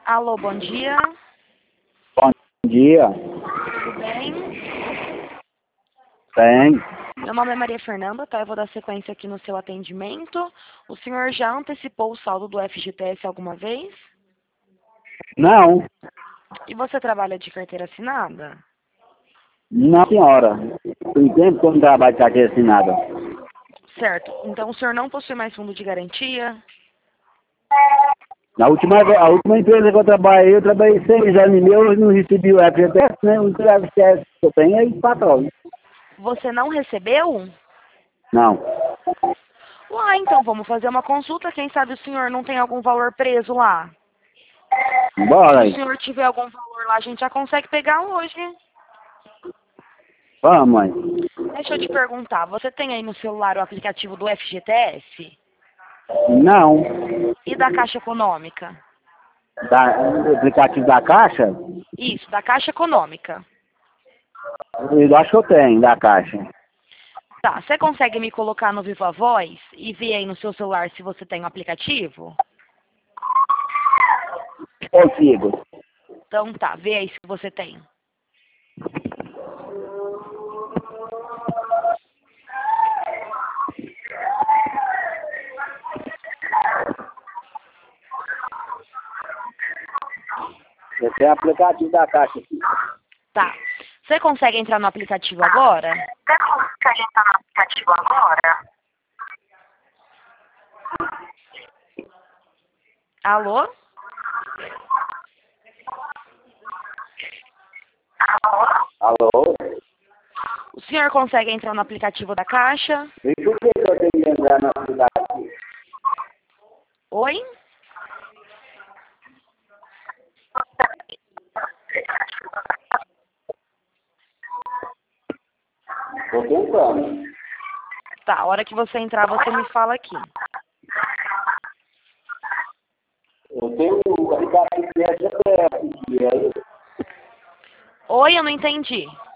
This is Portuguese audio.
Alô, bom dia. Bom dia. Tudo bem? Tem. Meu nome é Maria Fernanda, tá? Eu vou dar sequência aqui no seu atendimento. O senhor já antecipou o saldo do FGTS alguma vez? Não. E você trabalha de carteira assinada? Não, senhora. Tem tempo que eu não trabalho com carteira assinada. Certo. Então o senhor não possui mais fundo de garantia? A última empresa que eu trabalhei 6 anos e meio, eu não recebi o FGTS, né? O único FGTS que eu tenho é de patrão. Você não recebeu? Não. Então vamos fazer uma consulta. Quem sabe o senhor não tem algum valor preso lá? Bora Se o aí. senhor tiver algum valor lá, a gente já consegue pegar hoje. Vamos, mãe. Deixa eu te perguntar, você tem aí no celular o aplicativo do FGTS Não. e da Caixa Econômica? O aplicativo da Caixa? Isso, da Caixa Econômica. Eu acho que eu tenho, da Caixa. Tá, você consegue me colocar no Viva Voz e ver aí no seu celular se você tem o aplicativo? Consigo. Então tá, vê aí se você tem. Eu tenho o aplicativo da Caixa aqui. Tá. Você consegue entrar no aplicativo agora? Você consegue entrar no aplicativo agora? Alô? Alô? O senhor consegue entrar no aplicativo da Caixa? E por que eu tenho que entrar no aplicativo? Oi? Tô tentando. Tá, a hora que você entrar, você me fala aqui. Eu tenho o aplicativo da GPS aqui, aí. Oi, eu não entendi.